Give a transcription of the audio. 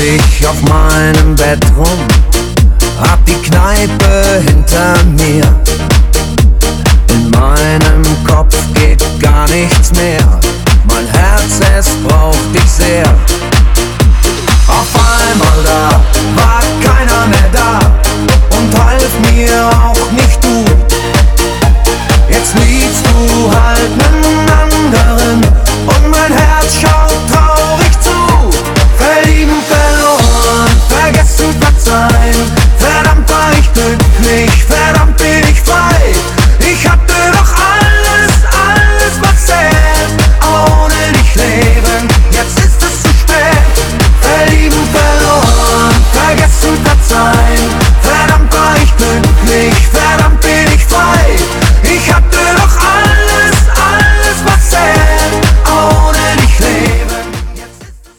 ich auf meinem Bett rum, hab die Kneipe hinter mir. In meinem Kopf geht gar nichts mehr, mein Herz, es braucht dich sehr.